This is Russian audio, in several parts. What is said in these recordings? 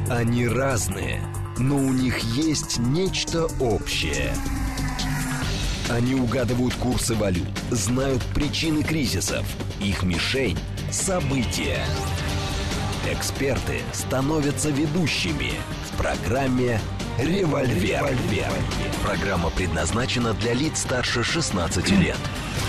Они разные, но у них есть нечто общее. Они угадывают курсы валют, знают причины кризисов. Их мишень – события. Эксперты становятся ведущими в программе «Револьвер». Программа предназначена для лиц старше 16 лет.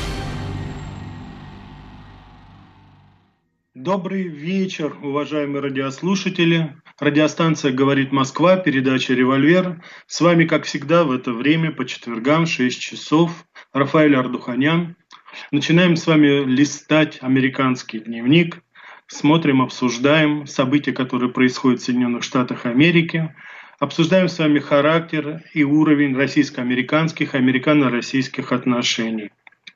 Добрый вечер, уважаемые радиослушатели. Радиостанция «Говорит Москва», передача «Револьвер». С вами, как всегда, в это время по четвергам, 6 часов, Рафаэль Ардуханян. Начинаем с вами листать американский дневник. Смотрим, обсуждаем события, которые происходят в Соединенных Штатах Америки. Обсуждаем с вами характер и уровень российско-американских, американо-российских отношений.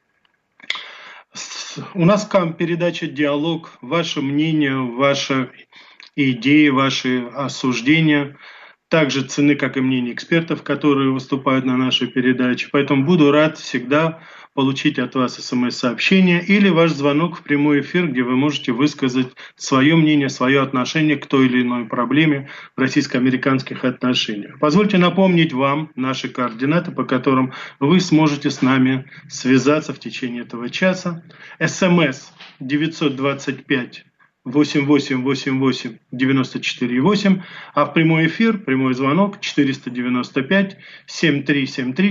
У нас передача «Диалог». Ваше мнение, ваши идеи, ваши осуждения также ценны, как и мнения экспертов, которые выступают на нашей передаче. Поэтому буду рад всегда получить от вас СМС-сообщение или ваш звонок в прямой эфир, где вы можете высказать свое мнение, свое отношение к той или иной проблеме в российско-американских отношениях. Позвольте напомнить вам наши координаты, по которым вы сможете с нами связаться в течение этого часа. СМС 925 8888 94,8, а в прямой эфир, прямой звонок 495 7373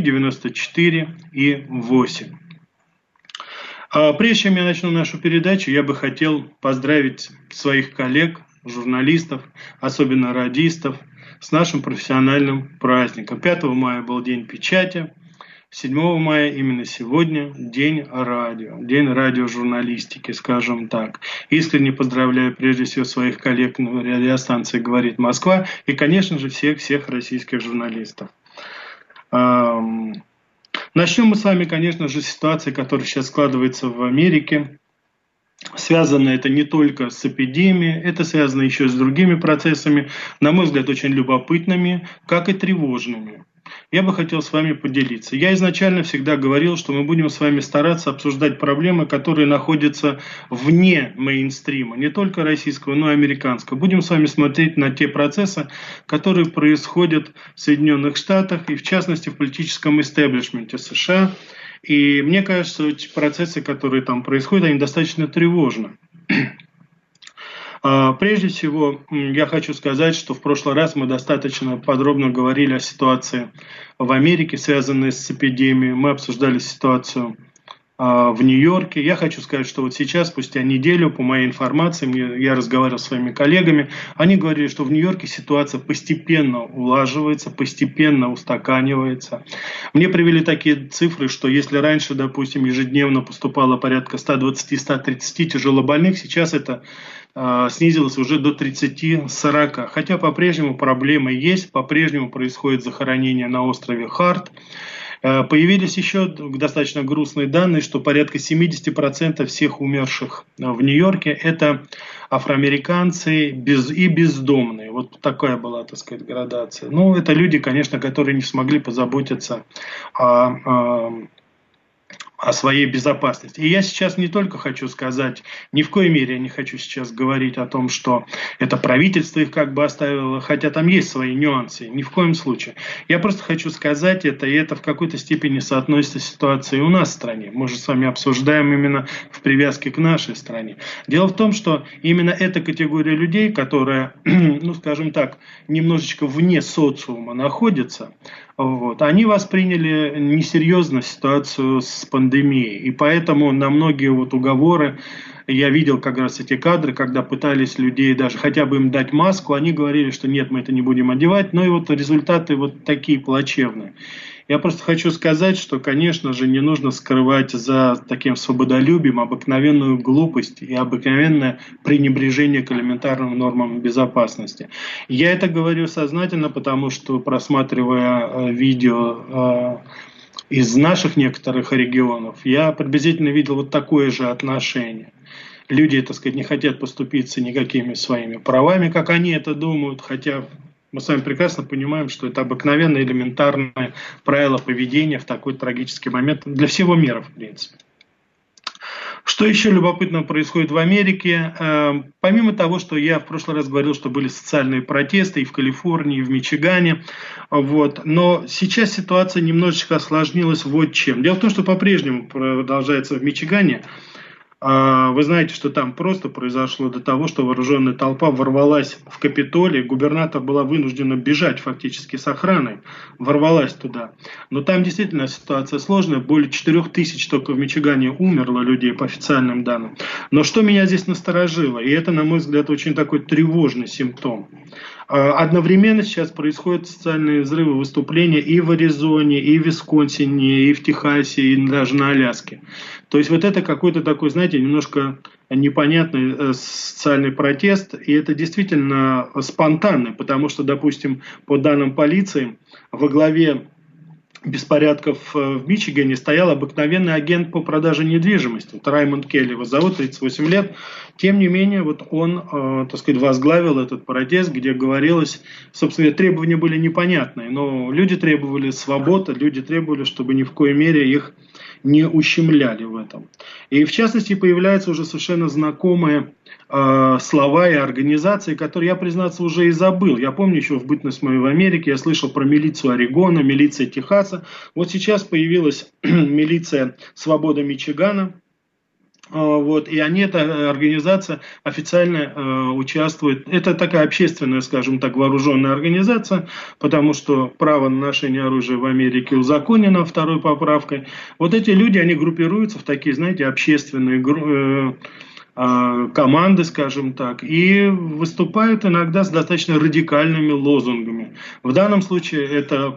94,8. Прежде чем я начну нашу передачу, я бы хотел поздравить своих коллег, журналистов, особенно радистов, с нашим профессиональным праздником. 5 мая был День печати. 7 мая, именно сегодня, День радио, День радиожурналистики, скажем так. Искренне поздравляю прежде всего своих коллег на радиостанции «Говорит Москва» и, конечно же, всех российских журналистов. Начнем мы с вами, конечно же, с ситуации, которая сейчас складывается в Америке. Связано это не только с эпидемией, это связано еще и с другими процессами, на мой взгляд, очень любопытными, как и тревожными. Я бы хотел с вами поделиться. Я изначально всегда говорил, что мы будем с вами стараться обсуждать проблемы, которые находятся вне мейнстрима, не только российского, но и американского. Будем с вами смотреть на те процессы, которые происходят в Соединенных Штатах и, в частности, в политическом истеблишменте США. И мне кажется, эти процессы, которые там происходят, они достаточно тревожны. Прежде всего, я хочу сказать, что в прошлый раз мы достаточно подробно говорили о ситуации в Америке, связанной с эпидемией. Мы обсуждали ситуацию в Нью-Йорке. Я хочу сказать, что вот сейчас, спустя неделю, по моей информации, я разговаривал с своими коллегами, они говорили, что в Нью-Йорке ситуация постепенно улаживается, постепенно устаканивается. Мне привели такие цифры, что если раньше, допустим, ежедневно поступало порядка 120-130 тяжелобольных, сейчас это снизилось уже до 30-40. Хотя по-прежнему проблемы есть, по-прежнему происходит захоронение на острове Харт. Появились еще достаточно грустные данные, что порядка 70% всех умерших в Нью-Йорке это афроамериканцы и бездомные. Вот такая была, так сказать, градация. Ну, это люди, конечно, которые не смогли позаботиться о своей безопасности. И я сейчас не только хочу сказать, ни в коей мере я не хочу сейчас говорить о том, что это правительство их как бы оставило, хотя там есть свои нюансы, ни в коем случае. Я просто хочу сказать это, и это в какой-то степени соотносится с ситуацией у нас в стране. Мы же с вами обсуждаем именно в привязке к нашей стране. Дело в том, что именно эта категория людей, которая, ну скажем так, немножечко вне социума находится, вот, они восприняли несерьезно ситуацию с пандемией. И поэтому на многие вот уговоры, я видел как раз эти кадры, когда пытались людей даже хотя бы им дать маску, они говорили, что нет, мы это не будем одевать, но и вот результаты вот такие плачевные. Я просто хочу сказать, что, конечно же, не нужно скрывать за таким свободолюбием обыкновенную глупость и обыкновенное пренебрежение к элементарным нормам безопасности. Я это говорю сознательно, потому что, просматривая видео из наших некоторых регионов, я приблизительно видел вот такое же отношение. Люди, так сказать, не хотят поступиться никакими своими правами, как они это думают, хотя мы с вами прекрасно понимаем, что это обыкновенное элементарное правило поведения в такой трагический момент для всего мира, в принципе. Что Что еще любопытно происходит в Америке? Помимо того, что я в прошлый раз говорил, что были социальные протесты и в Калифорнии, и в Мичигане, вот, но сейчас ситуация немножечко осложнилась вот чем. Дело в том, что по-прежнему продолжается в Мичигане. Вы знаете, что там просто произошло до того, что вооруженная толпа ворвалась в Капитолий, губернатор была вынуждена бежать фактически с охраной, ворвалась туда. Но там действительно ситуация сложная, более 4000 только в Мичигане умерло людей по официальным данным. Но что меня здесь насторожило, и это, на мой взгляд, очень такой тревожный симптом. Одновременно сейчас происходят социальные взрывы, выступления и в Аризоне, и в Висконсине, и в Техасе, и даже на Аляске. То есть вот это какой-то такой, знаете, немножко непонятный социальный протест, и это действительно спонтанный, потому что, допустим, по данным полиции, во главе беспорядков в Мичигане стоял обыкновенный агент по продаже недвижимости. Вот Раймонд Келли его зовут, 38 лет. Тем не менее, вот он, так сказать, возглавил этот протест, где говорилось, собственно, требования были непонятные, но люди требовали свободы, люди требовали, чтобы ни в коей мере их не ущемляли в этом. И в частности появляются уже совершенно знакомые слова и организации, которые я, признаться, уже и забыл. Я помню еще в бытность мою в Америке, я слышал про милицию Орегона, милицию Техаса. Вот сейчас появилась милиция Свобода Мичигана. Вот, и они, эта организация официально участвует. Это такая общественная, скажем так, вооруженная организация, потому что право на ношение оружия в Америке узаконено второй поправкой. Вот эти люди, они группируются в такие, знаете, общественные команды, скажем так, и выступают иногда с достаточно радикальными лозунгами. В данном случае это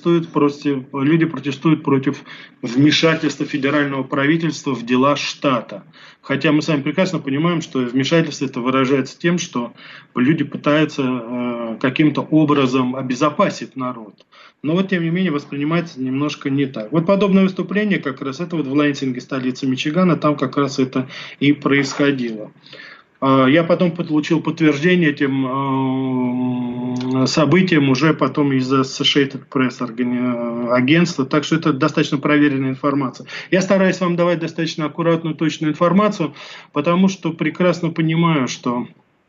люди протестуют против вмешательства федерального правительства в дела штата. Хотя мы с вами прекрасно понимаем, что вмешательство это выражается тем, что люди пытаются каким-то образом обезопасить народ. Но вот, тем не менее, воспринимается немножко не так. Вот подобное выступление, как раз это вот в Лэнсинге, столице Мичигана, там как раз это и происходило. Я потом получил подтверждение этим событиям уже потом из Associated Press агентства, так что это достаточно проверенная информация. Я стараюсь вам давать достаточно аккуратную, точную информацию, потому что прекрасно понимаю, что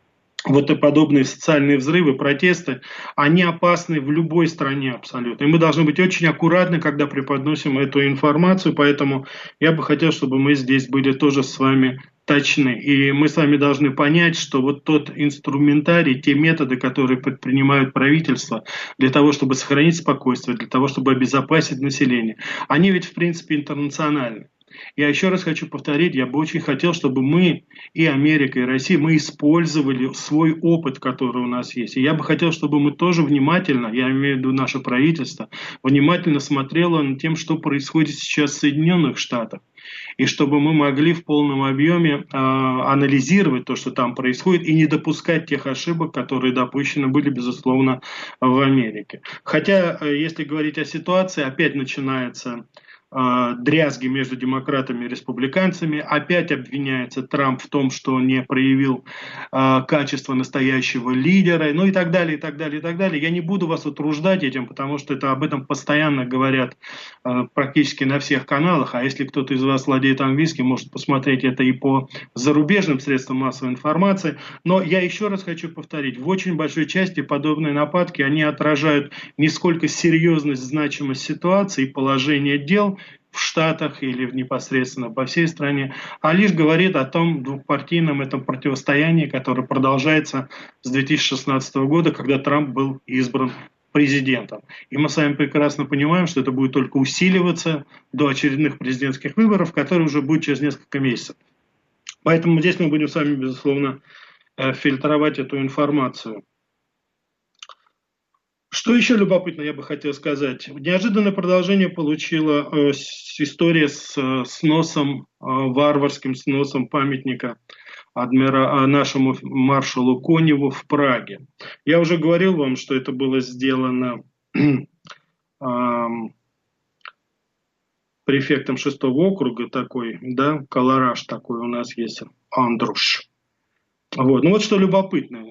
вот и подобные социальные взрывы, протесты, они опасны в любой стране абсолютно. И мы должны быть очень аккуратны, когда преподносим эту информацию, поэтому я бы хотел, чтобы мы здесь были тоже с вами точны. И мы с вами должны понять, что вот тот инструментарий, те методы, которые предпринимают правительства для того, чтобы сохранить спокойствие, для того, чтобы обезопасить население, они ведь в принципе интернациональны. Я еще раз хочу повторить, я бы очень хотел, чтобы мы, и Америка, и Россия, мы использовали свой опыт, который у нас есть. И я бы хотел, чтобы мы тоже внимательно, я имею в виду наше правительство, внимательно смотрело на тем, что происходит сейчас в Соединенных Штатах. И чтобы мы могли в полном объеме анализировать то, что там происходит, и не допускать тех ошибок, которые допущены были, безусловно, в Америке. Хотя, если говорить о ситуации, опять начинается дрязги между демократами и республиканцами. Опять обвиняется Трамп в том, что не проявил качество настоящего лидера, ну и так далее, и так далее, и так далее. Я не буду вас утруждать этим, потому что об этом постоянно говорят практически на всех каналах, а если кто-то из вас владеет английским, может посмотреть это и по зарубежным средствам массовой информации. Но я еще раз хочу повторить, в очень большой части подобные нападки, они отражают не сколько серьезность, значимость ситуации и положение дел в Штатах или непосредственно по всей стране, а лишь говорит о том двухпартийном этом противостоянии, которое продолжается с 2016 года, когда Трамп был избран президентом. И мы с вами прекрасно понимаем, что это будет только усиливаться до очередных президентских выборов, которые уже будут через несколько месяцев. Поэтому здесь мы будем с вами, безусловно, фильтровать эту информацию. Что еще любопытно, я бы хотел сказать. Неожиданное продолжение получила история с сносом, варварским сносом памятника нашему маршалу Коневу в Праге. Я уже говорил вам, что это было сделано префектом 6-го округа такой, да, Колораж такой у нас есть, Андруш. Вот. Ну вот что любопытно.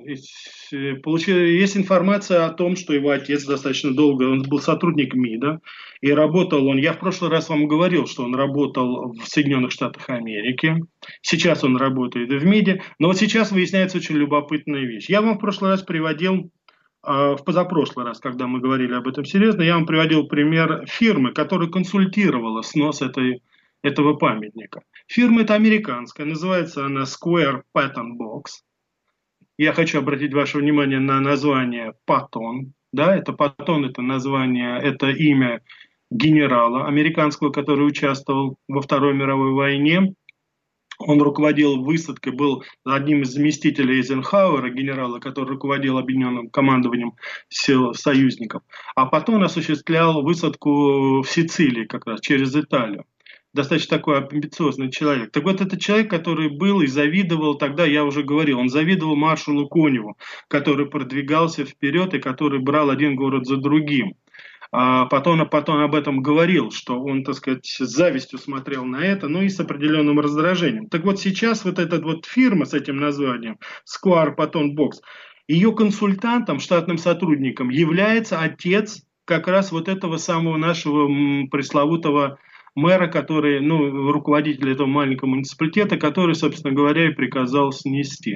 Есть информация о том, что его отец достаточно долго, он был сотрудник МИДа, и работал он, я в прошлый раз вам говорил, что он работал в Соединенных Штатах Америки, сейчас он работает в МИДе, но вот сейчас выясняется очень любопытная вещь. Я вам в прошлый раз приводил, в позапрошлый раз, когда мы говорили об этом серьезно, я вам приводил пример фирмы, которая консультировала снос этого памятника. Фирма эта американская, называется она Square Patton Box. Я хочу обратить ваше внимание на название Паттон. Да, это Паттон, это название, это имя генерала американского, который участвовал во Второй мировой войне. Он руководил высадкой, был одним из заместителей Эйзенхауэра, генерала, который руководил объединенным командованием сил союзников. А потом осуществлял высадку в Сицилии, как раз через Италию. Достаточно такой амбициозный человек. Так вот, это человек, который был и завидовал, тогда я уже говорил, он завидовал маршалу Коневу, который продвигался вперед и который брал один город за другим. А потом об этом говорил, что он, так сказать, с завистью смотрел на это, ну и с определенным раздражением. Так вот сейчас вот эта вот фирма с этим названием, Square Patton Box, ее консультантом, штатным сотрудником является отец как раз вот этого самого нашего пресловутого мэра, который, ну, руководитель этого маленького муниципалитета, который, собственно говоря, и приказал снести.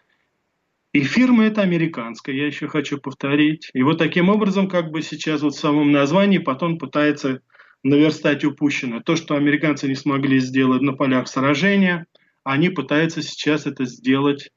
И фирма эта американская, я еще хочу повторить. И вот таким образом, как бы сейчас вот в самом названии потом пытается наверстать упущенное. То, что американцы не смогли сделать на полях сражения, они пытаются сейчас это сделать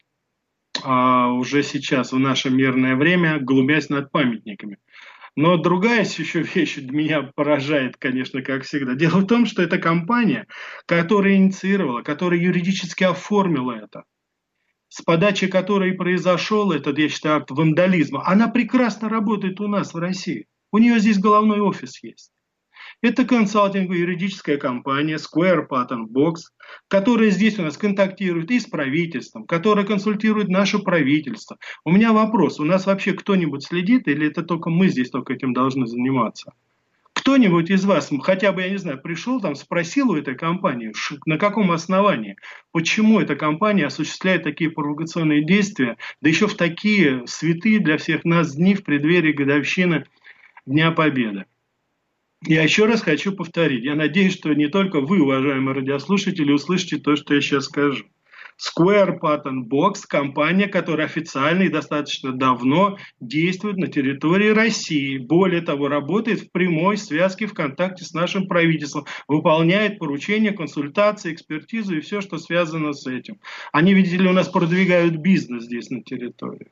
уже сейчас, в наше мирное время, глумясь над памятниками. Но другая еще вещь меня поражает, конечно, как всегда. Дело в том, что эта компания, которая инициировала, которая юридически оформила это, с подачи которой произошел этот, я считаю, акт вандализма, она прекрасно работает у нас в России. У нее здесь головной офис есть. Это консалтинговая юридическая компания Square Patton Box, которая здесь у нас контактирует и с правительством, которая консультирует наше правительство. У меня вопрос, у нас вообще кто-нибудь следит или это только мы здесь только этим должны заниматься? Кто-нибудь из вас, хотя бы, я не знаю, пришел там, спросил у этой компании, на каком основании, почему эта компания осуществляет такие провокационные действия, да еще в такие святые для всех нас дни в преддверии годовщины Дня Победы. Я еще раз хочу повторить, я надеюсь, что не только вы, уважаемые радиослушатели, услышите то, что я сейчас скажу. Square Patton Box – компания, которая официально и достаточно давно действует на территории России. Более того, работает в прямой связке, в контакте с нашим правительством, выполняет поручения, консультации, экспертизу и все, что связано с этим. Они, видите ли, у нас продвигают бизнес здесь на территории.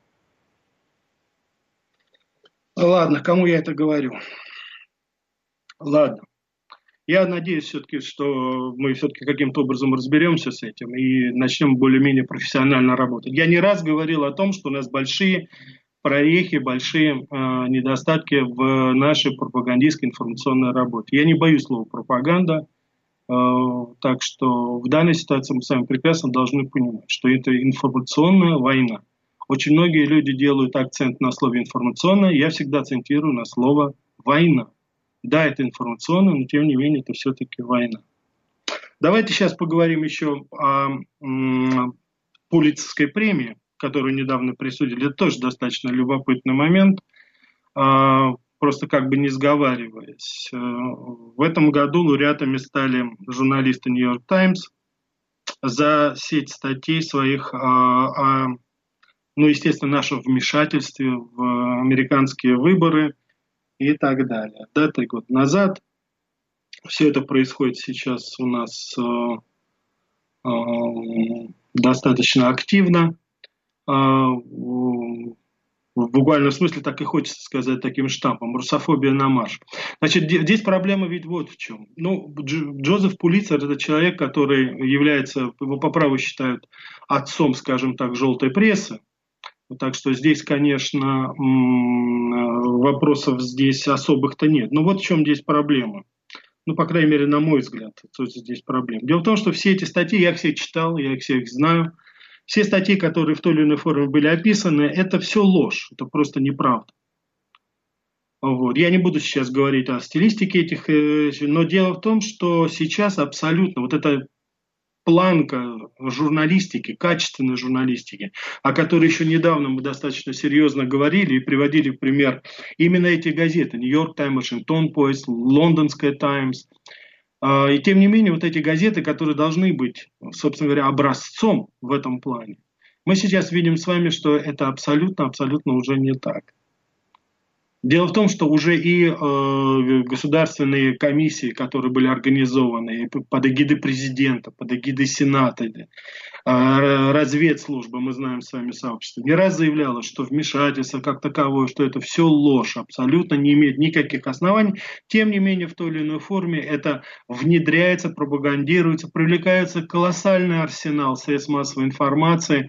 Ладно, кому я это говорю? Ладно. Я надеюсь все-таки, что мы все-таки каким-то образом разберемся с этим и начнем более-менее профессионально работать. Я не раз говорил о том, что у нас большие прорехи, большие недостатки в нашей пропагандистской информационной работе. Я не боюсь слова пропаганда, так что в данной ситуации мы с вами прекрасно должны понимать, что это информационная война. Очень многие люди делают акцент на слове информационная, я всегда акцентирую на слово война. Да, это информационно, но тем не менее это все-таки война. Давайте сейчас поговорим еще о Пулитцерской премии, которую недавно присудили. Это тоже достаточно любопытный момент, просто как бы не сговариваясь. В этом году лауреатами стали журналисты New York Times за сеть статей своих о, ну, естественно, нашем вмешательстве в американские выборы и так далее. Да, 3 года назад. Все это происходит сейчас у нас достаточно активно. В буквальном смысле так и хочется сказать таким штампом. Русофобия на марш. Значит, здесь проблема ведь вот в чем. Ну, Джозеф Пулитцер – это человек, который является, его по праву считают отцом, скажем так, желтой прессы. Так что здесь, конечно, вопросов здесь особых-то нет. Но вот в чем здесь проблема. Ну, по крайней мере, на мой взгляд, здесь проблема. Дело в том, что все эти статьи, я их все читал, я их всех знаю. Все статьи, которые в той или иной форме были описаны, это все ложь, это просто неправда. Вот. Я не буду сейчас говорить о стилистике этих, но дело в том, что сейчас абсолютно вот это планка журналистики, качественной журналистики, о которой еще недавно мы достаточно серьезно говорили и приводили в пример именно эти газеты: Нью-Йорк Таймс, Вашингтон Пост, Лондонская Таймс. И тем не менее, вот эти газеты, которые должны быть, собственно говоря, образцом в этом плане, мы сейчас видим с вами, что это абсолютно уже не так. Дело в том, что уже и государственные комиссии, которые были организованы под эгидой президента, под эгидой Сената, разведслужбы, мы знаем с вами сообщество, не раз заявляло, что вмешательство как таковое, что это все ложь, абсолютно не имеет никаких оснований. Тем не менее, в той или иной форме это внедряется, пропагандируется, привлекается колоссальный арсенал средств массовой информации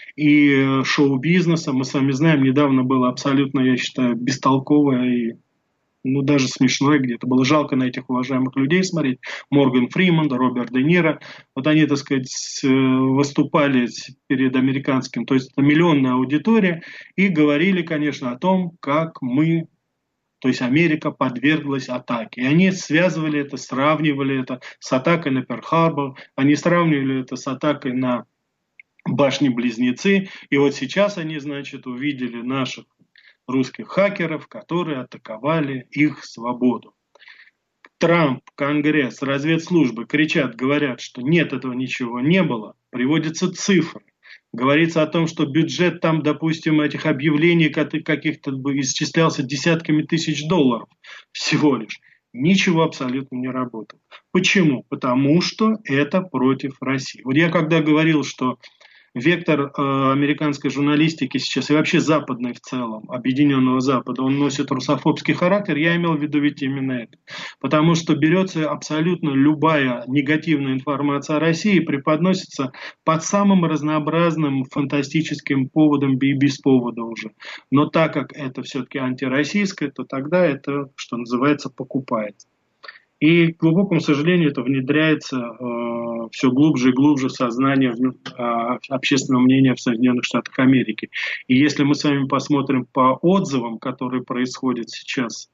и шоу-бизнеса. Мы с вами знаем, недавно было абсолютно, я считаю, бестолковое и даже смешное где-то. Было жалко на этих уважаемых людей смотреть. Морган Фриман, Роберт Де Ниро. Вот они, так сказать, выступали перед американским, то есть это миллионная аудитория, и говорили, конечно, о том, как мы, то есть Америка, подверглась атаке. И они связывали это, сравнивали это с атакой на Перл-Харбор, они сравнивали это с атакой на башни-близнецы. И вот сейчас они, значит, увидели наших русских хакеров, которые атаковали их свободу. Трамп, Конгресс, разведслужбы кричат, говорят, что нет, этого ничего не было. Приводятся цифры. Говорится о том, что бюджет там, допустим, этих объявлений каких-то исчислялся десятками тысяч долларов всего лишь. Ничего абсолютно не работает. Почему? Потому что это против России. Вот я когда говорил, что вектор американской журналистики сейчас, и вообще западной в целом, объединенного Запада, он носит русофобский характер, я имел в виду ведь именно это. Потому что берется абсолютно любая негативная информация о России и преподносится под самым разнообразным фантастическим поводом и без повода уже. Но так как это все-таки антироссийское, то тогда это, что называется, покупается. И, к глубокому сожалению, это внедряется все глубже и глубже в сознание общественного мнения в Соединенных Штатах Америки. И если мы с вами посмотрим по отзывам, которые происходят сейчас,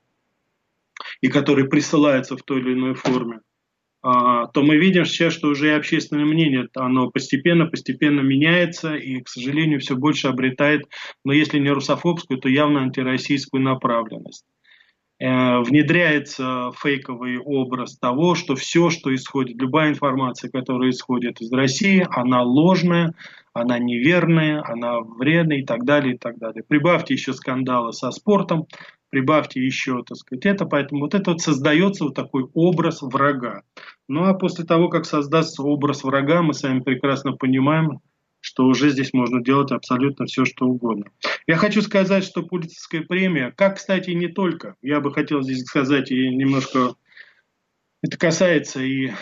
и которые присылаются в той или иной форме, то мы видим сейчас, что уже и общественное мнение, оно постепенно меняется и, к сожалению, все больше обретает, но если не русофобскую, то явно антироссийскую направленность. Внедряется фейковый образ того, что все, что исходит, любая информация, которая исходит из России, она ложная, она неверная, она вредная и так далее, и так далее. Прибавьте еще скандалы со спортом, прибавьте еще, так сказать, это, поэтому вот это вот создается вот такой образ врага. Ну а после того, как создастся образ врага, мы с вами прекрасно понимаем, что уже здесь можно делать абсолютно все, что угодно. Я хочу сказать, что Пулитцерская премия, как, кстати, не только, я бы хотел здесь сказать и немножко, это касается и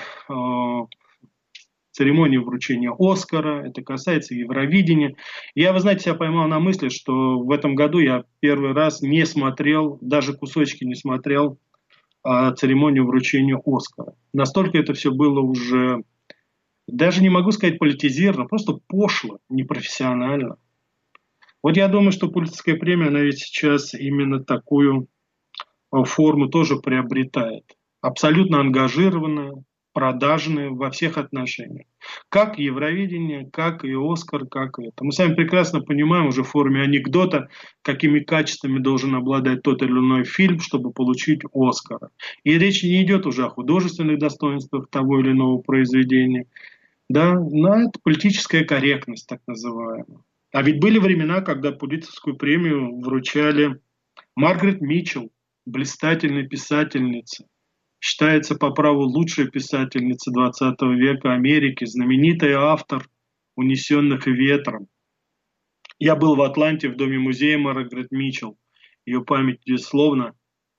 церемонии вручения Оскара, это касается Евровидения. Я, вы знаете, себя поймал на мысли, что в этом году я первый раз не смотрел, даже кусочки не смотрел церемонию вручения Оскара. Настолько это все было уже, даже не могу сказать политизировано, просто пошло, непрофессионально. Вот я думаю, что Пулитцерская премия, она ведь сейчас именно такую форму тоже приобретает. Абсолютно ангажированная, продажная во всех отношениях. Как Евровидение, как и Оскар, как и это. Мы с вами прекрасно понимаем уже в форме анекдота, какими качествами должен обладать тот или иной фильм, чтобы получить Оскара. И речь не идет уже о художественных достоинствах того или иного произведения. Да, но это политическая корректность, так называемая. А ведь были времена, когда Пулитцерскую премию вручали Маргарет Митчелл, блистательной писательнице. Считается по праву лучшей писательницей 20 века Америки, знаменитый автор «Унесенных ветром». Я был в Атланте в доме-музея Маргарет Митчелл. Ее память, безусловно,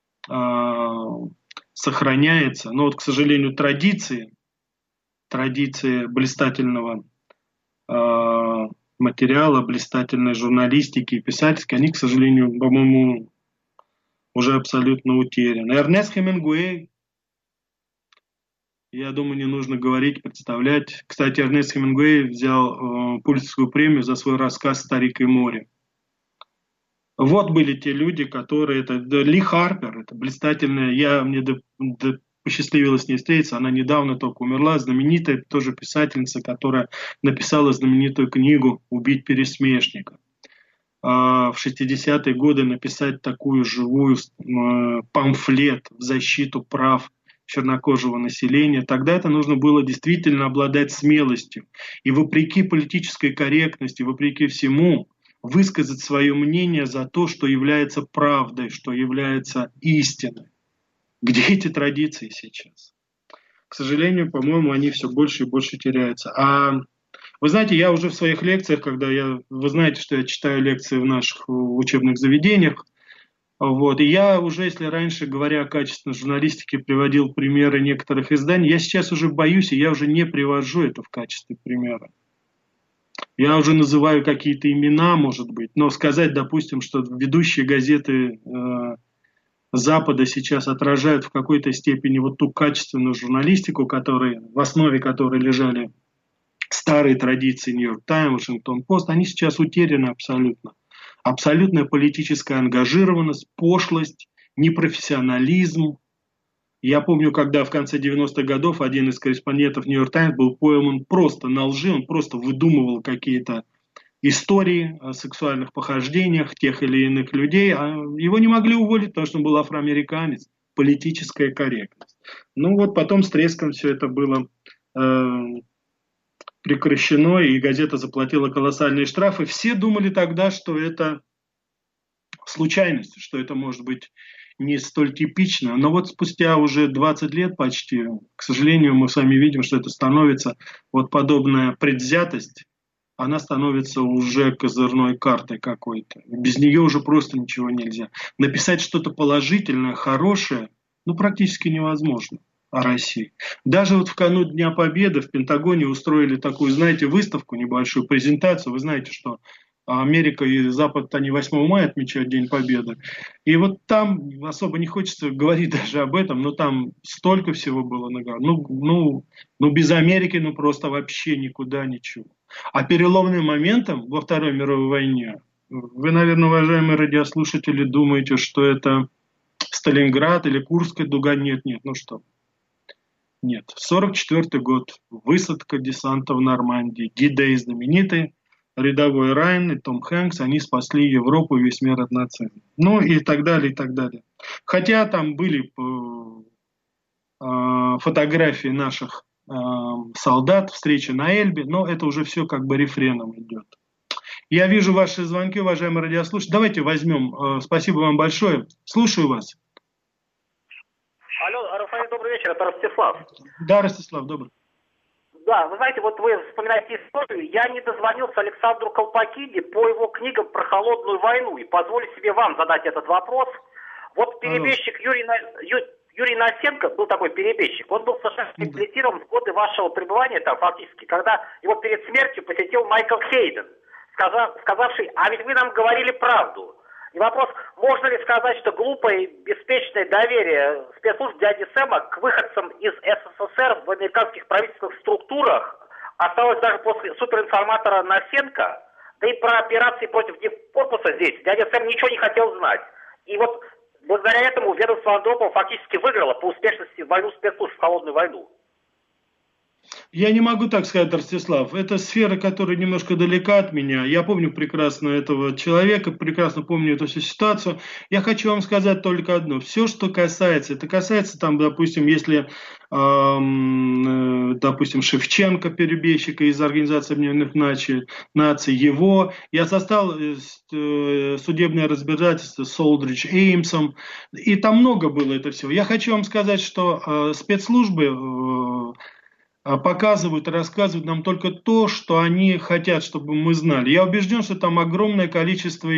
сохраняется. Но вот, к сожалению, традиции блистательного материала, блистательной журналистики и писательской, они, к сожалению, по-моему, уже абсолютно утеряны. Эрнест Хемингуэй, я думаю, не нужно говорить, представлять. Кстати, Эрнест Хемингуэй взял Пулитцерскую премию за свой рассказ «Старик и море». Вот были те люди, которые... Это Ли Харпер, это блистательная... Мне посчастливилось с ней встретиться, она недавно только умерла, знаменитая тоже писательница, которая написала знаменитую книгу «Убить пересмешника». В 60-е годы написать такую живую памфлет в защиту прав чернокожего населения, тогда это нужно было действительно обладать смелостью. И вопреки политической корректности, вопреки всему, высказать свое мнение за то, что является правдой, что является истиной. Где эти традиции сейчас? К сожалению, по-моему, они все больше и больше теряются. Вы знаете, я уже в своих лекциях, вы знаете, что я читаю лекции в наших учебных заведениях, и я уже, если раньше, говоря о качественной журналистике, приводил примеры некоторых изданий, я сейчас уже боюсь, и я уже не привожу это в качестве примера. Я уже называю какие-то имена, может быть, но сказать, допустим, что ведущие газеты Запада сейчас отражают в какой-то степени вот ту качественную журналистику, в основе которой лежали старые традиции Нью-Йорк Таймс, Вашингтон Пост, они сейчас утеряны абсолютно. Абсолютная политическая ангажированность, пошлость, непрофессионализм. Я помню, когда в конце 90-х годов один из корреспондентов Нью-Йорк Таймс был пойман просто на лжи, он просто выдумывал какие-то истории о сексуальных похождениях тех или иных людей. Его не могли уволить, потому что он был афроамериканец. Политическая корректность. Потом с треском все это было прекращено, и газета заплатила колоссальные штрафы. Все думали тогда, что это случайность, что это может быть не столь типично. Но спустя уже 20 лет почти, к сожалению, мы с вами видим, что это становится, подобная предвзятость, она становится уже козырной картой какой-то. Без нее уже просто ничего нельзя. Написать что-то положительное, хорошее, практически невозможно о России. Даже в канун Дня Победы в Пентагоне устроили такую, знаете, выставку, небольшую презентацию. Вы знаете, что Америка и Запад, они 8 мая отмечают День Победы. И там особо не хочется говорить даже об этом, но там столько всего было. Без Америки, просто вообще никуда ничего. А переломным моментом во Второй мировой войне, вы, наверное, уважаемые радиослушатели, думаете, что это Сталинград или Курская дуга? Нет, Нет. 1944 год. Высадка десанта в Нормандии. D-Day знаменитый. Рядовой Райан и Том Хэнкс, они спасли Европу и весь мир от нацизма. И так далее, и так далее. Хотя там были фотографии наших солдат, встречи на Эльбе, но это уже все рефреном идет. Я вижу ваши звонки, уважаемые радиослушатели. Давайте возьмем. Спасибо вам большое. Слушаю вас. Алло, Рафаэль, добрый вечер, это Ростислав. Да, Ростислав, добрый. Да, вы знаете, вы вспоминаете историю. Я не дозвонился Александру Колпакиди по его книгам про холодную войну. И позволю себе вам задать этот вопрос. Перебежчик Юрий Насенко был такой перебежчик. Он был совершенно реабилитирован в годы вашего пребывания там фактически, когда его перед смертью посетил Майкл Хейден, сказавший: а ведь вы нам говорили правду. И вопрос, можно ли сказать, что глупое и беспечное доверие спецслужб дяди Сэма к выходцам из СССР в американских правительственных структурах осталось даже после суперинформатора Насенко? Да и про операции против корпуса здесь дядя Сэм ничего не хотел знать. И благодаря этому ведомство Андропова фактически выиграло по успешности войну спецслужб, холодную войну. Я не могу так сказать, Ростислав. Это сфера, которая немножко далека от меня. Я помню прекрасно этого человека, прекрасно помню эту всю ситуацию. Я хочу вам сказать только одно. Все, что касается, это касается допустим, если, допустим, Шевченко, перебежчика из Организации Объединенных Наций, его. Я застал судебное разбирательство с Олдридж Эймсом, и там много было это всего. Я хочу вам сказать, что спецслужбы показывают и рассказывают нам только то, что они хотят, чтобы мы знали. Я убежден, что там огромное количество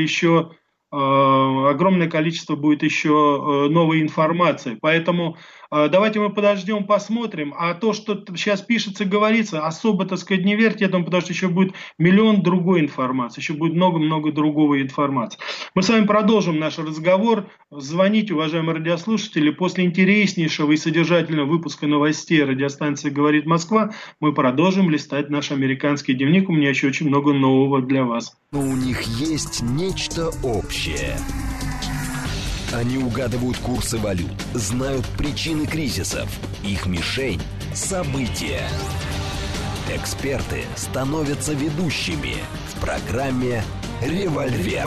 будет еще новой информации. Поэтому давайте мы подождем, посмотрим. А то, что сейчас пишется, говорится, особо, не верьте этому, потому что еще будет миллион другой информации, еще будет много-много другого информации. Мы с вами продолжим наш разговор. Звоните, уважаемые радиослушатели, после интереснейшего и содержательного выпуска новостей радиостанции «Говорит Москва» мы продолжим листать наш американский дневник. У меня еще очень много нового для вас. Но у них есть нечто общее. Они угадывают курсы валют, знают причины кризисов. Их мишень – события. Эксперты становятся ведущими в программе «Револьвер».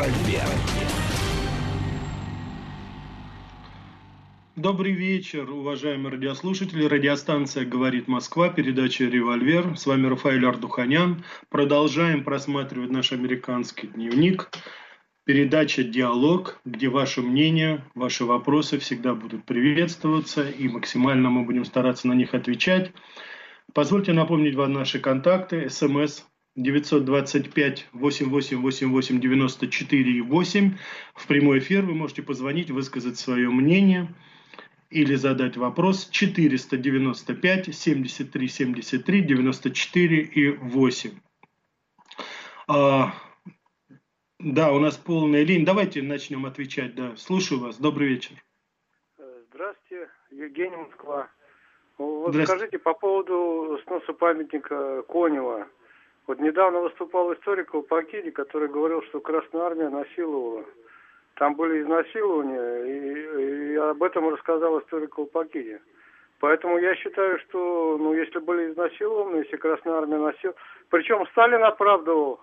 Добрый вечер, уважаемые радиослушатели. Радиостанция «Говорит Москва», передача «Револьвер». С вами Рафаэль Ардуханян. Продолжаем просматривать наш американский дневник. Передача «Диалог», где ваше мнение, ваши вопросы всегда будут приветствоваться, и максимально мы будем стараться на них отвечать. Позвольте напомнить вам наши контакты. СМС 925-8888-94-8. В прямой эфир вы можете позвонить, высказать свое мнение или задать вопрос. 495-73-73-94-8. Да, у нас полная линия. Давайте начнем отвечать. Да, слушаю вас. Добрый вечер. Здравствуйте, Евгений, Москва. Вот скажите по поводу сноса памятника Конева. Вот недавно выступал историк Колпакиди, который говорил, что Красная Армия насиловала. Там были изнасилования, и об этом рассказал историк Колпакиди. Поэтому я считаю, что если были изнасилованы, если Красная Армия насиловала... Причем Сталин оправдывал.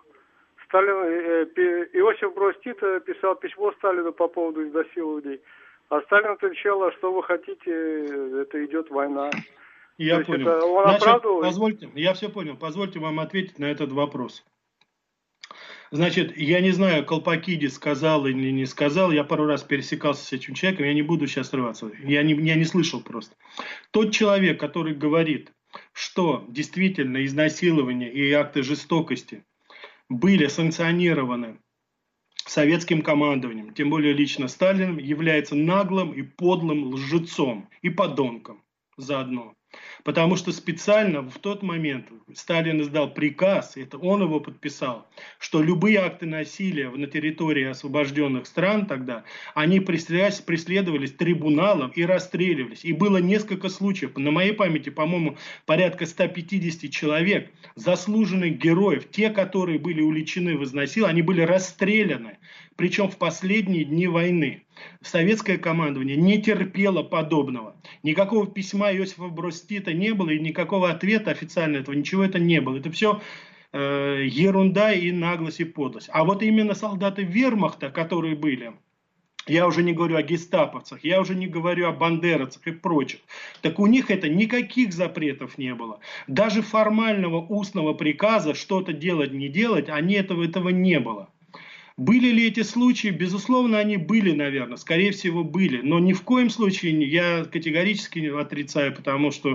Иосиф Брос Тито писал письмо Сталину по поводу изнасилований, а Сталин отвечал, а что вы хотите, это идет война. Я понял. Значит, позвольте, я все понял. Позвольте вам ответить на этот вопрос. Значит, я не знаю, Колпакиди сказал или не сказал, я пару раз пересекался с этим человеком, я не буду сейчас срываться, я не слышал просто. Тот человек, который говорит, что действительно изнасилования и акты жестокости были санкционированы советским командованием, тем более лично Сталиным, является наглым и подлым лжецом и подонком заодно. Потому что специально в тот момент Сталин издал приказ, это он его подписал, что любые акты насилия на территории освобожденных стран тогда, они преследовались трибуналом и расстреливались. И было несколько случаев, на моей памяти, по-моему, порядка 150 человек, заслуженных героев, те, которые были уличены в изнасиловании, они были расстреляны, причем в последние дни войны. Советское командование не терпело подобного. Никакого письма Иосифа Брос Тито не было, и никакого ответа официально этого, ничего это не было. Это все ерунда и наглость и подлость. А вот именно солдаты вермахта, которые были, я уже не говорю о гестаповцах, я уже не говорю о бандеровцах и прочих, так у них это никаких запретов не было. Даже формального устного приказа что-то делать, не делать, этого не было. Были ли эти случаи? Безусловно, они были, наверное, скорее всего, были. Но ни в коем случае я категорически не отрицаю, потому что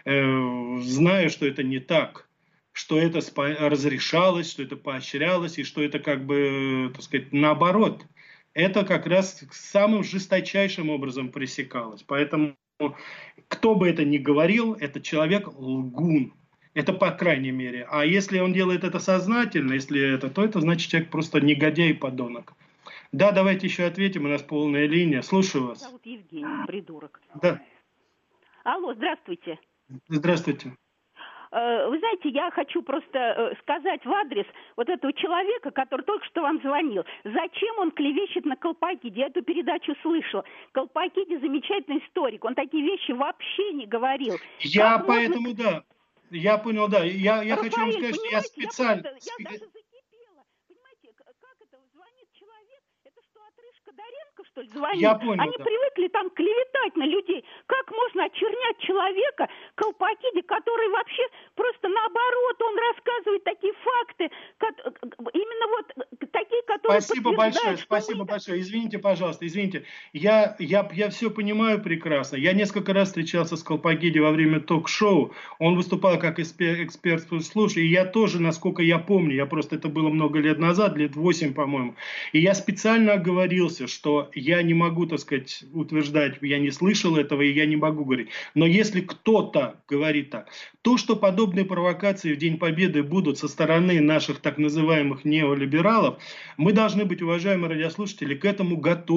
знаю, что это не так. Что это разрешалось, что это поощрялось, и что это как бы, так сказать, наоборот. Это как раз самым жесточайшим образом пресекалось. Поэтому, кто бы это ни говорил, этот человек лгун. Это по крайней мере. А если он делает это сознательно, то это значит человек просто негодяй и подонок. Да, давайте еще ответим, у нас полная линия. Слушаю вас. Зовут Евгений, придурок. Да. Алло, здравствуйте. Здравствуйте. Вы знаете, я хочу просто сказать в адрес вот этого человека, который только что вам звонил. Зачем он клевещет на Колпакиди? Я эту передачу слышала. Колпакиди замечательный историк. Он такие вещи вообще не говорил. Я поэтому, да. Я понял, да. Я хочу вам сказать, что я специально... Я даже закипела. Понимаете, как это звонит человек? Это что, отрыжка Доренко, что ли, звонит? Я понял, Они привыкли там клеветать на людей. Как можно очернять человека, Колпакиди, который вообще просто наоборот, он рассказывает такие факты, именно вот такие, которые... Спасибо большое. Извините, пожалуйста, извините. Я все понимаю прекрасно. Я несколько раз встречался с Колпакиди во время ток-шоу. Он выступал как эксперт слушай, и я тоже, насколько я помню, это было много лет назад, лет 8, по-моему, и я специально оговорился, что я не могу, так сказать, утверждать, я не слышал этого, и я не могу говорить. Но если кто-то говорит так, то, что подобные провокации в День Победы будут со стороны наших так называемых неолибералов, мы должны быть, уважаемые радиослушатели, к этому готовы.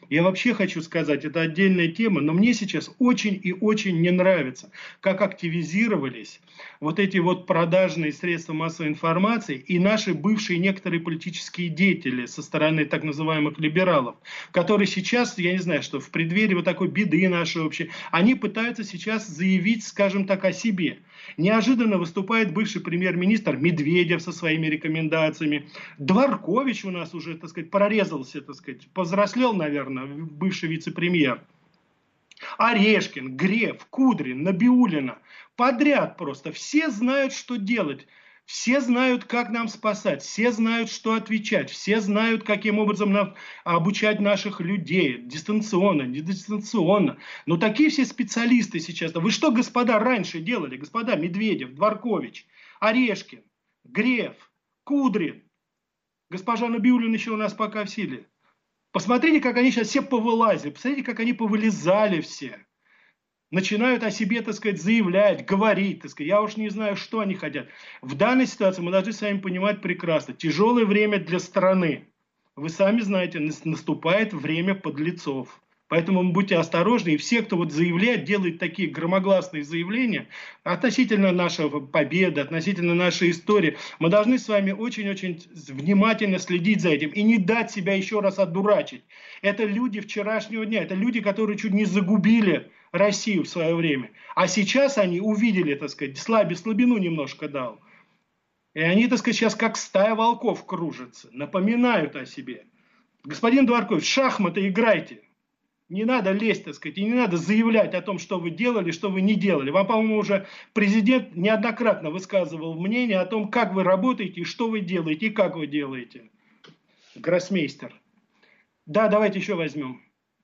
Я вообще хочу сказать, это отдельная тема, но мне сейчас очень и очень не нравится, как активизировались вот эти вот продажные средства массовой информации и наши бывшие некоторые политические деятели со стороны так называемых либералов, которые сейчас, я не знаю, что в преддверии вот такой беды нашей общей, они пытаются сейчас заявить, скажем так, о себе. Неожиданно выступает бывший премьер-министр Медведев со своими рекомендациями. Дворкович у нас уже, так сказать, прорезался, так сказать, повзрослел, наверное, бывший вице-премьер. Орешкин, Греф, Кудрин, Набиуллина. Подряд просто. Все знают, что делать. Все знают, как нам спасать. Все знают, что отвечать. Все знают, каким образом нам обучать наших людей. Дистанционно, не дистанционно. Но такие все специалисты сейчас. Вы что, господа, раньше делали? Господа Медведев, Дворкович, Орешкин, Греф, Кудрин. Госпожа Набиуллина еще у нас пока в силе. Посмотрите, как они сейчас все повылазили. Посмотрите, как они повылезали все. Начинают о себе, так сказать, заявлять, говорить, так сказать. Я уж не знаю, что они хотят. В данной ситуации мы должны с вами понимать прекрасно. Тяжелое время для страны. Вы сами знаете, наступает время подлецов. Поэтому будьте осторожны. И все, кто вот заявляет, делает такие громогласные заявления относительно нашей победы, относительно нашей истории, мы должны с вами очень-очень внимательно следить за этим и не дать себя еще раз одурачить. Это люди вчерашнего дня, это люди, которые чуть не загубили Россию в свое время. А сейчас они увидели, так сказать, слабину немножко дал. И они, так сказать, сейчас как стая волков кружатся, напоминают о себе. Господин Дворкович, в шахматы играйте. Не надо лезть, так сказать, и не надо заявлять о том, что вы делали, что вы не делали. Вам, по-моему, уже президент неоднократно высказывал мнение о том, как вы работаете, и что вы делаете, и как вы делаете. Гроссмейстер. Да, давайте еще возьмем.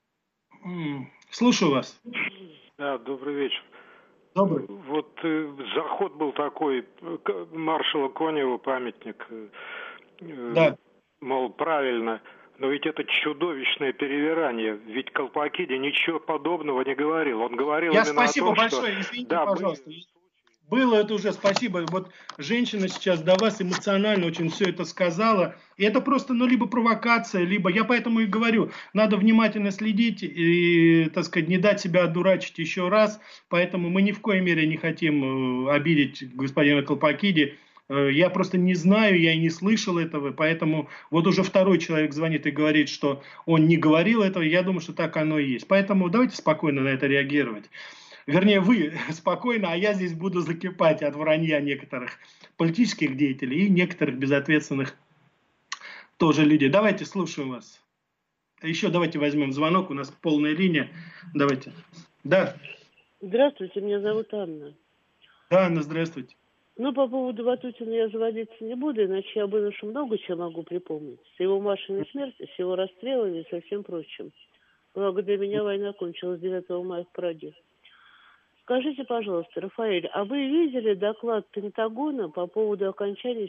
Слушаю вас. Да, добрый вечер. Добрый. Вот заход был такой, маршала Конева памятник. Да. Мол, правильно. Но ведь это чудовищное перевирание. Ведь Колпакиди ничего подобного не говорил. Он говорил именно спасибо о том, большое. что... Извините, да, пожалуйста. Было это уже, спасибо. Вот женщина сейчас до вас эмоционально очень все это сказала. И это просто, либо провокация, либо... Я поэтому и говорю, надо внимательно следить и, так сказать, не дать себя одурачить еще раз. Поэтому мы ни в коей мере не хотим обидеть господина Колпакиди. Я просто не знаю, я и не слышал этого, поэтому вот уже второй человек звонит и говорит, что он не говорил этого, я думаю, что так оно и есть. Поэтому давайте спокойно на это реагировать. Вернее, вы спокойно, а я здесь буду закипать от вранья некоторых политических деятелей и некоторых безответственных тоже людей. Давайте, слушаем вас. Еще давайте возьмем звонок, у нас полная линия. Давайте. Да. Здравствуйте, меня зовут Анна. Да, Анна, здравствуйте. Ну, по поводу Ватутина я заводиться не буду, иначе я больше много чего могу припомнить. С его Машиной смерти, с его расстрелами и со всем прочим. Благо для меня война кончилась 9 мая в Праге. Скажите, пожалуйста, Рафаэль, а вы видели доклад Пентагона по поводу окончания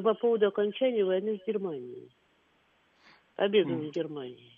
войны с Германией? Победу с Германией.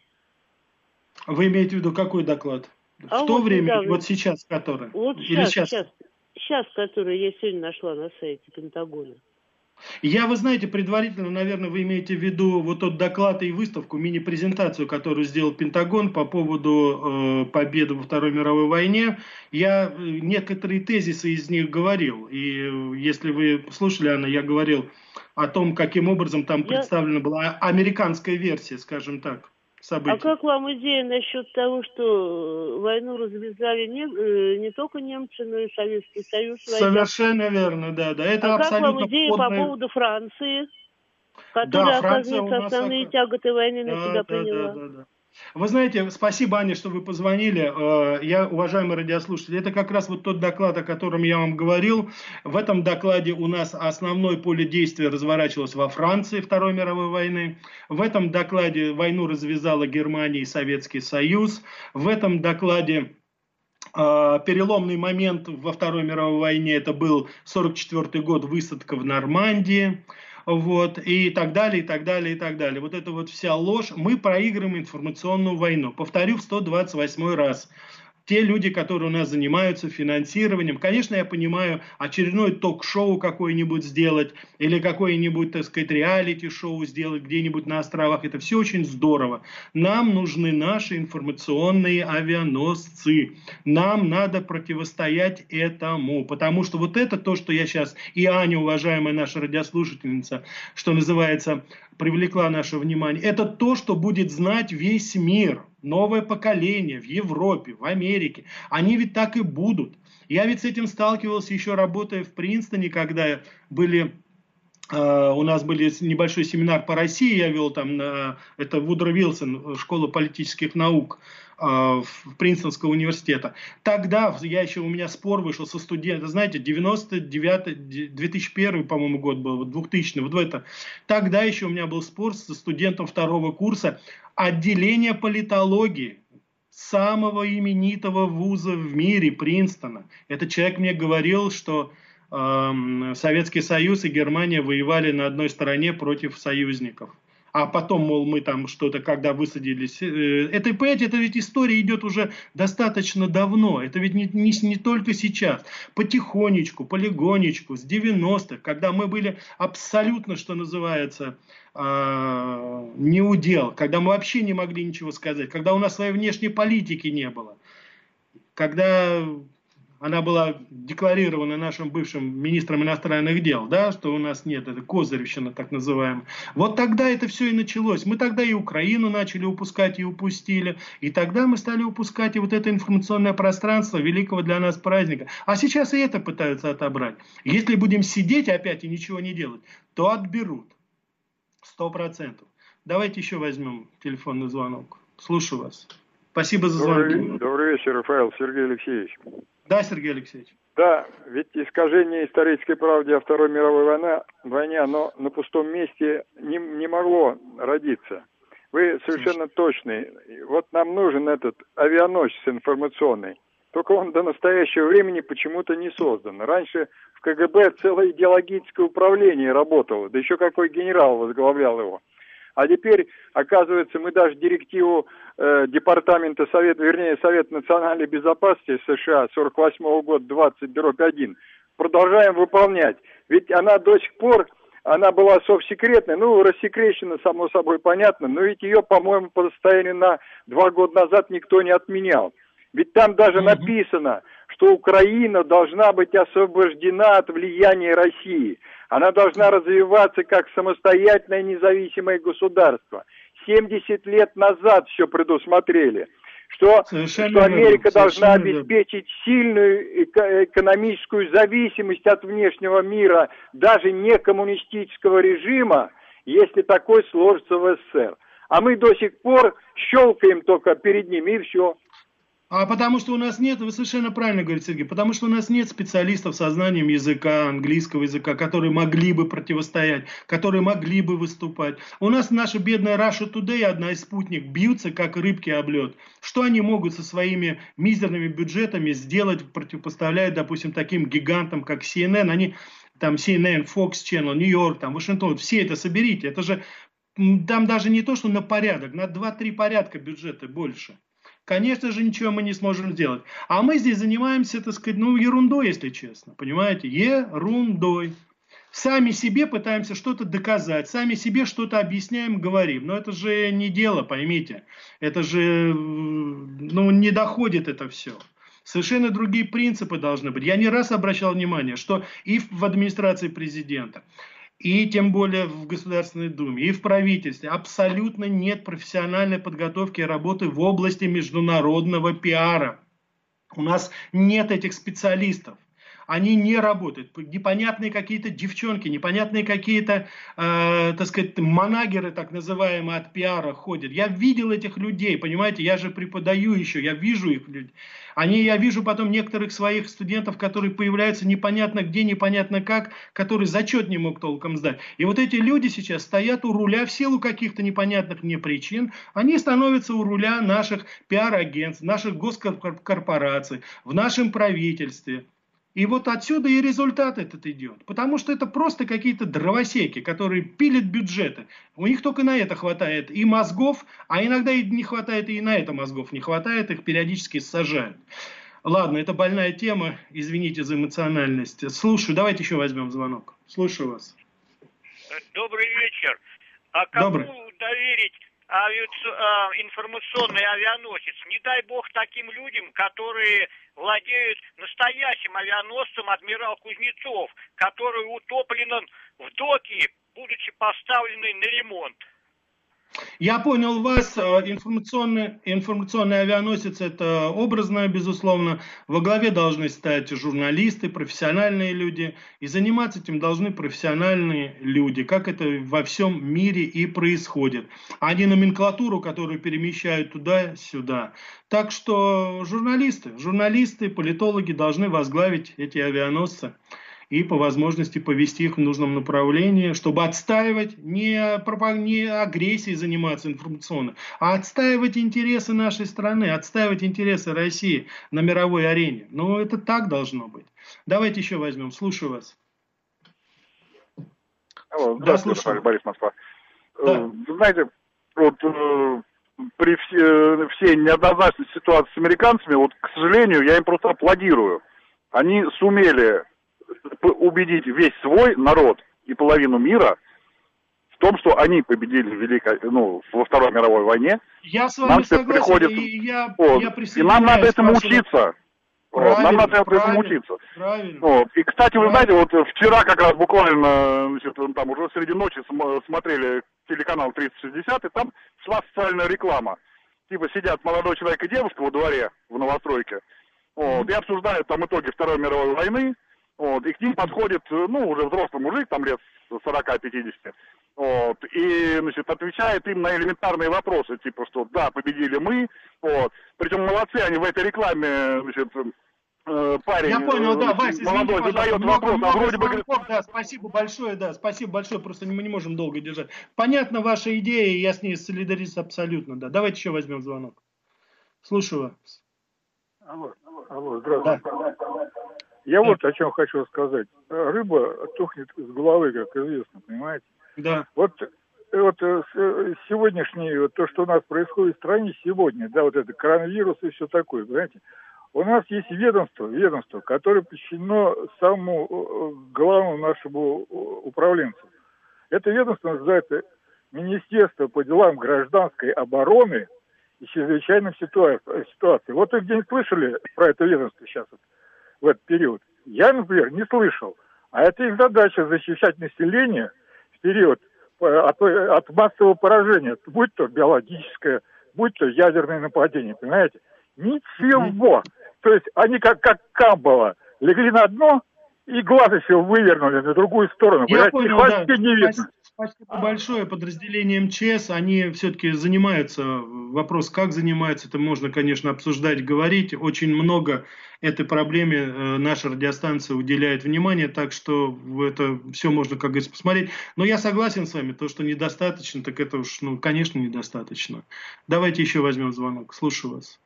Вы имеете в виду какой доклад? В то вот время, недавно, вот сейчас который? Вот или сейчас, который я сегодня нашла на сайте Пентагона. Вы знаете, предварительно, наверное, вы имеете в виду вот тот доклад и выставку, мини-презентацию, которую сделал Пентагон по поводу победы во Второй мировой войне. Я некоторые тезисы из них говорил. И если вы слушали, Анна, я говорил о том, каким образом там представлена была американская версия, скажем так, событий. А как вам идея насчет того, что войну развязали не только немцы, но и Советский Союз? Совершенно верно, да. Это как абсолютно вам идея по поводу Франции, Франция которая, оказывается, основные тяготы войны на себя приняла? Да. Вы знаете, спасибо, Аня, что вы позвонили. Я, уважаемые радиослушатели, это как раз вот тот доклад, о котором я вам говорил. В этом докладе у нас основное поле действия разворачивалось во Франции Второй мировой войны. В этом докладе войну развязала Германия и Советский Союз. В этом докладе переломный момент во Второй мировой войне, это был 1944 год, высадка в Нормандии. Вот, и так далее, и так далее, и так далее. Вот это вот вся ложь. Мы проигрываем информационную войну. Повторю в 128 раз. те люди, которые у нас занимаются финансированием. Конечно, я понимаю, очередное ток-шоу какое-нибудь сделать или какое-нибудь, так сказать, реалити-шоу сделать где-нибудь на островах. Это все очень здорово. Нам нужны наши информационные авианосцы. Нам надо противостоять этому. Потому что вот это то, что я сейчас, и Аня, уважаемая наша радиослушательница, что называется, привлекла наше внимание. Это то, что будет знать весь мир. Новое поколение в Европе, в Америке. Они ведь так и будут. Я ведь с этим сталкивался еще работая в Принстоне, когда у нас был небольшой семинар по России, я вел там, это Вудро Вилсон, школа политических наук Принстонского университета. Тогда у меня спор вышел со студентом, знаете, 2001, по-моему, год был, 2000, вот в это. Тогда еще у меня был спор со студентом второго курса отделения политологии самого именитого вуза в мире, Принстона. Этот человек мне говорил, что Советский Союз и Германия воевали на одной стороне против союзников. А потом, мол, мы там что-то, когда высадились... Это, понимаете, это ведь история идет уже достаточно давно. Это ведь не только сейчас. Потихонечку, полигонечку, с 90-х, когда мы были абсолютно, что называется, не удел, когда мы вообще не могли ничего сказать, когда у нас своей внешней политики не было, когда... Она была декларирована нашим бывшим министром иностранных дел, да, что у нас нет, это козыревщина так называемая. Вот тогда это все и началось. Мы тогда и Украину начали упускать и упустили. И тогда мы стали упускать и вот это информационное пространство великого для нас праздника. А сейчас и это пытаются отобрать. Если будем сидеть опять и ничего не делать, то отберут. 100%. Давайте еще возьмем телефонный звонок. Слушаю вас. Спасибо за звонок. Добрый вечер, Рафаэл, Сергей Алексеевич. Да, Сергей Алексеевич. Да, ведь искажение исторической правды о Второй мировой войне, оно на пустом месте не могло родиться. Вы совершенно точны. Вот нам нужен этот авианосец информационный. Только он до настоящего времени почему-то не создан. Раньше в КГБ целое идеологическое управление работало, да еще какой генерал возглавлял его. А теперь, оказывается, мы даже директиву Департамента Совета национальной безопасности США 48 года 20/1 продолжаем выполнять. Ведь она до сих пор, она была совсекретной, рассекречена, само собой понятно, но ведь ее, по-моему, по состоянию на 2 года назад никто не отменял. Ведь там даже написано, что Украина должна быть освобождена от влияния России. Она должна развиваться как самостоятельное независимое государство. 70 лет назад все предусмотрели, что Америка должна обеспечить сильную экономическую зависимость от внешнего мира, даже не коммунистического режима, если такой сложится в СССР. А мы до сих пор щелкаем только перед ними, и все. А потому что у нас нет, вы совершенно правильно говорите, Сергей, потому что у нас нет специалистов со знанием языка, английского языка, которые могли бы противостоять, которые могли бы выступать. У нас наша бедная Russia Today, одна из спутник, бьются как рыбки об лед. Что они могут со своими мизерными бюджетами сделать, противопоставляя, допустим, таким гигантам, как CNN, они, там, CNN, Fox Channel, Нью-Йорк, там, Вашингтон, все это соберите, это же, там даже не то, что на порядок, на 2-3 порядка бюджета больше. Конечно же, ничего мы не сможем сделать. А мы здесь занимаемся, так сказать, ерундой, если честно. Понимаете? Ерундой. Сами себе пытаемся что-то доказать, сами себе что-то объясняем, говорим. Но это же не дело, поймите. Это же, не доходит это все. Совершенно другие принципы должны быть. Я не раз обращал внимание, что и в администрации президента, и тем более в Государственной Думе, и в правительстве абсолютно нет профессиональной подготовки и работы в области международного пиара. У нас нет этих специалистов. Они не работают. Непонятные какие-то девчонки, непонятные какие-то, так сказать, манагеры, так называемые, от пиара ходят. Я видел этих людей, понимаете, я же преподаю еще, я вижу их людей. Я вижу потом некоторых своих студентов, которые появляются непонятно где, непонятно как, которые зачет не мог толком сдать. И вот эти люди сейчас стоят у руля в силу каких-то непонятных мне причин. Они становятся у руля наших пиар-агентств, наших госкорпораций, в нашем правительстве. И вот отсюда и результат этот идет. Потому что это просто какие-то дровосеки, которые пилят бюджеты. У них только на это хватает и мозгов, а иногда и не хватает, и на это мозгов не хватает, их периодически сажают. Ладно, это больная тема, извините за эмоциональность. Слушаю, давайте еще возьмем звонок. Слушаю вас. Добрый вечер. А кому доверить информационный авианосец? Не дай бог таким людям, которые владеют настоящим авианосцем «Адмирал Кузнецов», который утоплен в доке, будучи поставленный на ремонт. Я понял вас. Информационный авианосец — это образно, безусловно. Во главе должны стать журналисты, профессиональные люди. И заниматься этим должны профессиональные люди, как это во всем мире и происходит. А не номенклатуру, которую перемещают туда-сюда. Так что журналисты, политологи должны возглавить эти авианосцы. И по возможности повести их в нужном направлении, чтобы отстаивать не агрессией заниматься информационно, а отстаивать интересы нашей страны, отстаивать интересы России на мировой арене. Но это так должно быть. Давайте еще возьмем. Слушаю вас. Здравствуйте, Борис, Москва. Да. Вы знаете, вот при всей неоднозначной ситуации с американцами, вот, к сожалению, я им просто аплодирую. Они сумели убедить весь свой народ и половину мира в том, что они победили во Второй мировой войне. Я с вами согласен, и нам надо этому учиться. Нам надо этому учиться. И, кстати, вы знаете, вот вчера как раз буквально, там уже среди ночи смотрели телеканал 360, и там шла социальная реклама. Типа сидят молодой человек и девушка во дворе в новостройке, и обсуждают там итоги Второй мировой войны. И к ним подходит, уже взрослый мужик, там лет 40-50, и, отвечает им на элементарные вопросы, типа, что да, победили мы, причем молодцы, они в этой рекламе, парень, я понял, да, Вася, молодой, задает вопрос, вроде бы... Да, спасибо большое, просто мы не можем долго держать. Понятна ваша идея, я с ней солидаризируюсь абсолютно, да. Давайте еще возьмем звонок. Слушаю вас. Алло, здравствуйте. Да. Я вот о чем хочу сказать. Рыба тухнет с головы, как известно, понимаете? Да. Вот сегодняшнее, то, что у нас происходит в стране сегодня, да, вот это коронавирус и все такое, понимаете? У нас есть ведомство, которое подчинено самому главному нашему управленцу. Это ведомство называется Министерство по делам гражданской обороны и чрезвычайных ситуаций. Вот вы где-нибудь слышали про это ведомство сейчас? В этот период. Я, например, не слышал. А это их задача — защищать население в период от массового поражения, будь то биологическое, будь то ядерное нападение, понимаете? Ничего. То есть они как Камбала легли на дно и глаз еще вывернули на другую сторону. Я понял, да. Не видно. Спасибо большое. Подразделение МЧС, они все-таки занимаются. Вопрос, как занимаются, это можно, конечно, обсуждать, говорить. Очень много этой проблеме наша радиостанция уделяет внимание, так что это все можно, как говорится, посмотреть. Но я согласен с вами, то, что недостаточно, так это уж, конечно, недостаточно. Давайте еще возьмем звонок. Слушаю вас.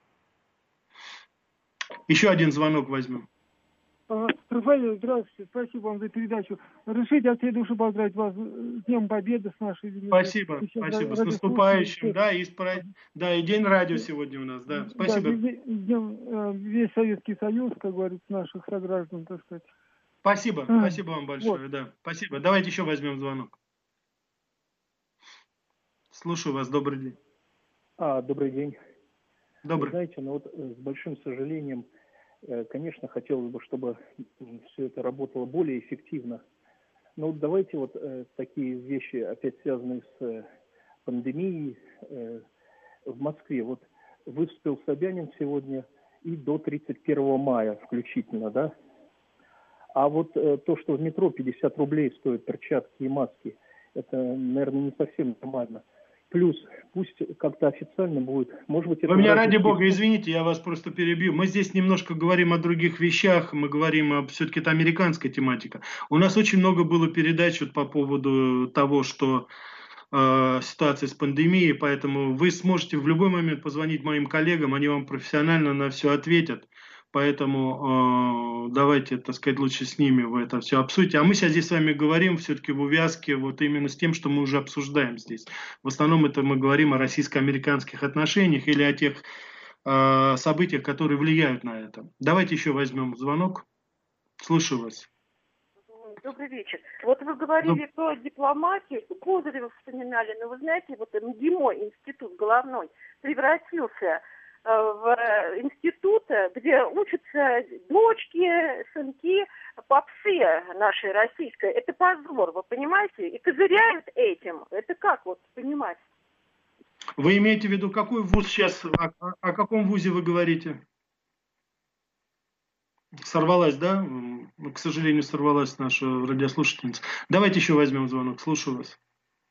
Еще один звонок возьмем. Рафаэль, здравствуйте. Спасибо вам за передачу. Разрешите от всей души поздравить вас с Днем Победы, с нашей... Спасибо. С наступающим. Да, и День радио сегодня у нас. Да, спасибо. Да, весь Советский Союз, как говорится, наших сограждан, так сказать. Спасибо вам большое, вот. Да. Спасибо. Давайте еще возьмем звонок. Слушаю вас, добрый день. Добрый день. Добрый. Вы знаете, с большим сожалением, конечно, хотелось бы, чтобы все это работало более эффективно. Но давайте такие вещи, опять связанные с пандемией в Москве. Выступил Собянин сегодня и до 31 мая включительно, да? А то, что в метро 50 рублей стоят перчатки и маски, это, наверное, не совсем нормально. Плюс, пусть как-то официально будет, может быть... Вы меня, ради бога, извините, я вас просто перебью. Мы здесь немножко говорим о других вещах, мы говорим все-таки это американская тематика. У нас очень много было передач по поводу того, что ситуация с пандемией, поэтому вы сможете в любой момент позвонить моим коллегам, они вам профессионально на все ответят. Поэтому давайте, так сказать, лучше с ними вы это все обсудите. А мы сейчас здесь с вами говорим все-таки в увязке вот именно с тем, что мы уже обсуждаем здесь. В основном это мы говорим о российско-американских отношениях или о тех событиях, которые влияют на это. Давайте еще возьмем звонок. Слушаю вас. Добрый вечер. Вот вы говорили про дипломатию, Козырева вспоминали, но вы знаете, вот МГИМО, институт головной, превратился в институт, где учатся дочки, сынки, попсы нашей российской. Это позор, вы понимаете? И козыряют этим. Это как вот понимать? Вы имеете в виду, какой вуз сейчас, о каком вузе вы говорите? Сорвалась, да? К сожалению, сорвалась наша радиослушательница. Давайте еще возьмем звонок. Слушаю вас.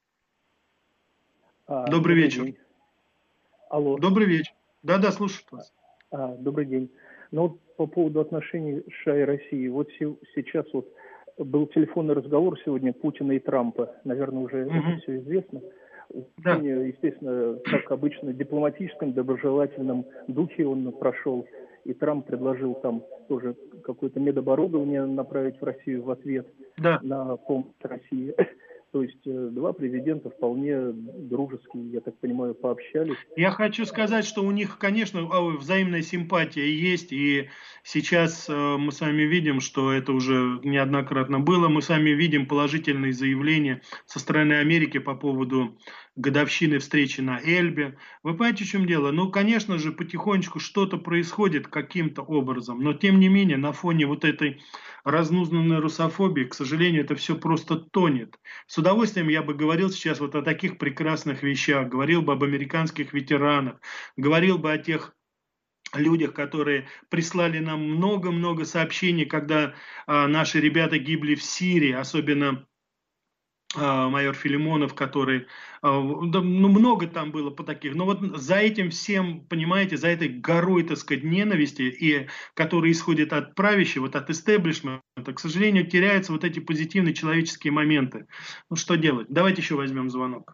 Добрый вечер. День. Алло. Добрый вечер. Да, слушаю вас. Добрый день. Ну вот по поводу отношений США и России. Вот сейчас вот был телефонный разговор сегодня Путина и Трампа. Наверное, уже это все известно. Да. Естественно, как обычно, в дипломатическом, доброжелательном духе он прошел. И Трамп предложил там тоже какое-то медоборудование направить в Россию в ответ на помощь России. То есть два президента вполне дружеские, я так понимаю, пообщались. Я хочу сказать, что у них, конечно, взаимная симпатия есть. И сейчас мы с вами видим, что это уже неоднократно было. Мы с вами видим положительные заявления со стороны Америки по поводу годовщины встречи на Эльбе. Вы понимаете, в чем дело? Ну, конечно же, потихонечку что-то происходит каким-то образом. Но, тем не менее, на фоне вот этой разнузданной русофобии, к сожалению, это все просто тонет. С удовольствием я бы говорил сейчас вот о таких прекрасных вещах, говорил бы об американских ветеранах, говорил бы о тех людях, которые прислали нам много-много сообщений, когда наши ребята гибли в Сирии, особенно майор Филимонов, который, много там было по таких, но вот за этим всем, понимаете, за этой горой, так сказать, ненависти, и которая исходит от правящего, вот от истеблишмента, к сожалению, теряются вот эти позитивные человеческие моменты. Ну что делать? Давайте еще возьмем звонок.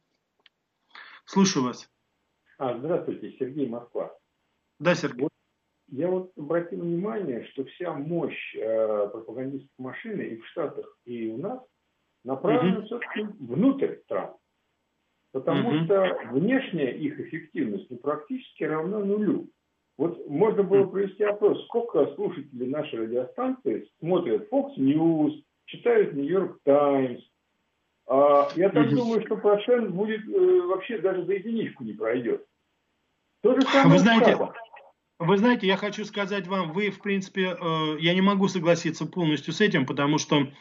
Слушаю вас. Здравствуйте, Сергей, Москва. Да, Сергей. Я вот обратил внимание, что вся мощь пропагандистской машины и в Штатах, и у нас направлена все-таки внутрь стран. Потому что внешняя их эффективность практически равна нулю. Вот можно было провести опрос, сколько слушателей нашей радиостанции смотрят Fox News, читают New York Times. Я так думаю, что процент будет вообще даже за единичку не пройдет. То же самое Вы знаете, я хочу сказать вам, вы, в принципе, я не могу согласиться полностью с этим, потому что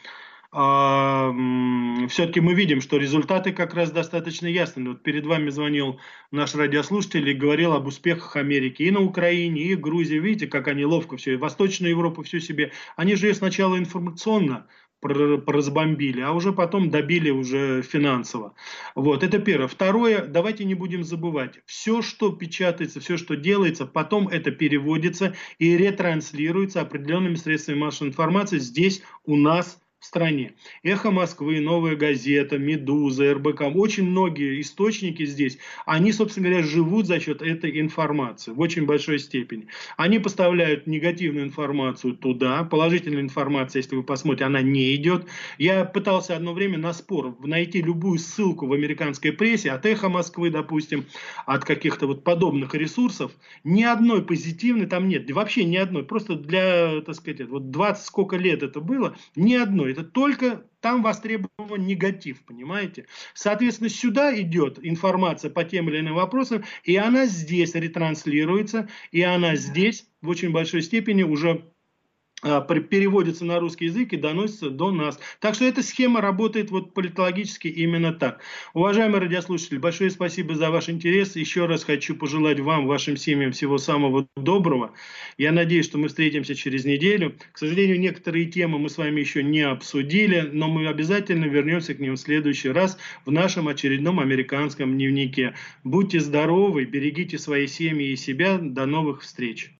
все-таки мы видим, что результаты как раз достаточно ясны. Вот перед вами звонил наш радиослушатель и говорил об успехах Америки и на Украине, и в Грузии. Видите, как они ловко все, Восточную Европу всю себе. Они же ее сначала информационно разбомбили, а уже потом добили уже финансово. Вот, это первое. Второе, давайте не будем забывать, все, что печатается, все, что делается, потом это переводится и ретранслируется определенными средствами массовой информации здесь у нас в стране. Эхо Москвы, Новая газета, Медуза, РБК, очень многие источники здесь, они, собственно говоря, живут за счет этой информации в очень большой степени. Они поставляют негативную информацию туда, положительная информация, если вы посмотрите, она не идет. Я пытался одно время на спор найти любую ссылку в американской прессе, от Эхо Москвы, допустим, от каких-то вот подобных ресурсов, ни одной позитивной там нет, вообще ни одной, просто для, так сказать, вот 20 сколько лет это было, ни одной. Это только там востребован негатив, понимаете? Соответственно, сюда идет информация по тем или иным вопросам, и она здесь ретранслируется, и она здесь в очень большой степени уже переводится на русский язык и доносится до нас. Так что эта схема работает вот политологически именно так. Уважаемые радиослушатели, большое спасибо за ваш интерес. Еще раз хочу пожелать вам, вашим семьям всего самого доброго. Я надеюсь, что мы встретимся через неделю. К сожалению, некоторые темы мы с вами еще не обсудили, но мы обязательно вернемся к ним в следующий раз в нашем очередном американском дневнике. Будьте здоровы, берегите свои семьи и себя. До новых встреч.